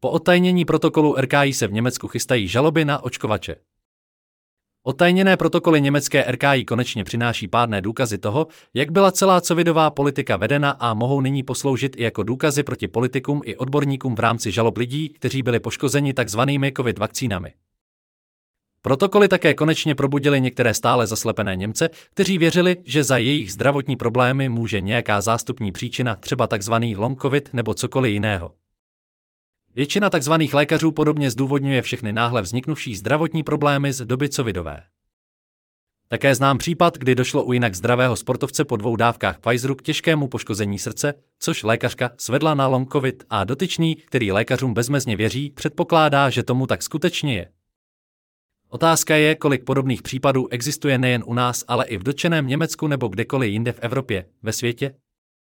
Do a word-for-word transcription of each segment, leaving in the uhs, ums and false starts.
Po odtajnění protokolu R K I se v Německu chystají žaloby na očkovače. Odtajněné protokoly německé R K I konečně přináší pádné důkazy toho, jak byla celá covidová politika vedena a mohou nyní posloužit i jako důkazy proti politikům i odborníkům v rámci žalob lidí, kteří byli poškozeni takzvanými covid vakcínami. Protokoly také konečně probudily některé stále zaslepené Němce, kteří věřili, že za jejich zdravotní problémy může nějaká zástupní příčina, třeba takzvaný long covid nebo cokoliv jiného. Většina takzvaných lékařů podobně zdůvodňuje všechny náhle vzniknuvší zdravotní problémy z doby covidové. Také znám případ, kdy došlo u jinak zdravého sportovce po dvou dávkách Pfizeru k těžkému poškození srdce, což lékařka svedla na long covid a dotyčný, který lékařům bezmezně věří, předpokládá, že tomu tak skutečně je. Otázka je, kolik podobných případů existuje nejen u nás, ale i v dotčeném Německu nebo kdekoliv jinde v Evropě, ve světě.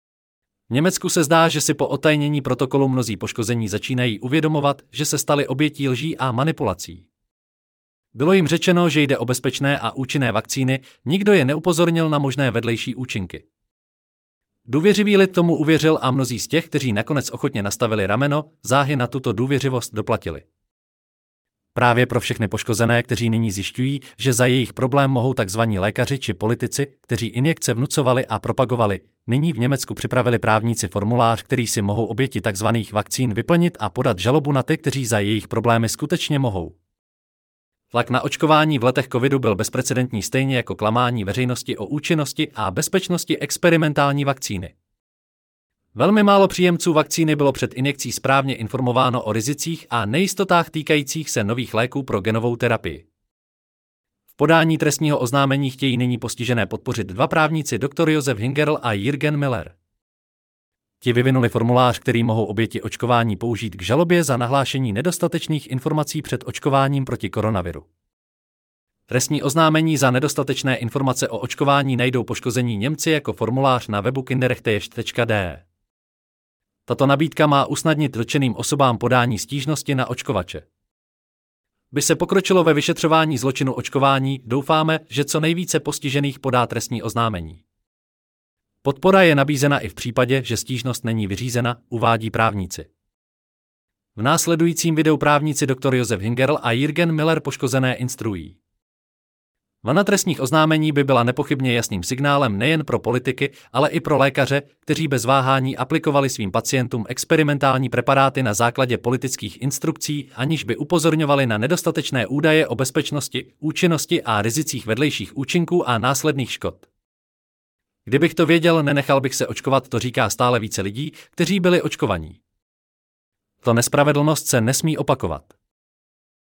V Německu se zdá, že si po odtajnění protokolu mnozí poškození začínají uvědomovat, že se stali obětí lží a manipulací. Bylo jim řečeno, že jde o bezpečné a účinné vakcíny, nikdo je neupozornil na možné vedlejší účinky. Důvěřivý lid tomu uvěřil a mnozí z těch, kteří nakonec ochotně nastavili rameno, záhy na tuto důvěřivost doplatili. Právě pro všechny poškozené, kteří nyní zjišťují, že za jejich problém mohou takzvaní lékaři či politici, kteří injekce vnucovali a propagovali, nyní v Německu připravili právníci formulář, který si mohou oběti takzvaných vakcín vyplnit a podat žalobu na ty, kteří za jejich problémy skutečně mohou. Tlak na očkování v letech covidu byl bezprecedentní, stejně jako klamání veřejnosti o účinnosti a bezpečnosti experimentální vakcíny. Velmi málo příjemců vakcíny bylo před injekcí správně informováno o rizicích a nejistotách týkajících se nových léků pro genovou terapii. V podání trestního oznámení chtějí nyní postižené podpořit dva právníci doktor Josef Hingerl a Jürgen Miller. Ti vyvinuli formulář, který mohou oběti očkování použít k žalobě za nahlášení nedostatečných informací před očkováním proti koronaviru. Trestní oznámení za nedostatečné informace o očkování najdou poškození Němci jako formulář na webu kinderrechte tečka de. Tato nabídka má usnadnit dotčeným osobám podání stížnosti na očkovače. By se pokročilo ve vyšetřování zločinu očkování, doufáme, že co nejvíce postižených podá trestní oznámení. Podpora je nabízena i v případě, že stížnost není vyřízena, uvádí právníci. V následujícím videu právníci doktor Josef Hingerl a Jürgen Miller poškozené instruují. Vlna trestních oznámení by byla nepochybně jasným signálem nejen pro politiky, ale i pro lékaře, kteří bez váhání aplikovali svým pacientům experimentální preparáty na základě politických instrukcí, aniž by upozorňovali na nedostatečné údaje o bezpečnosti, účinnosti a rizicích vedlejších účinků a následných škod. Kdybych to věděl, nenechal bych se očkovat, to říká stále více lidí, kteří byli očkovaní. To nespravedlnost se nesmí opakovat.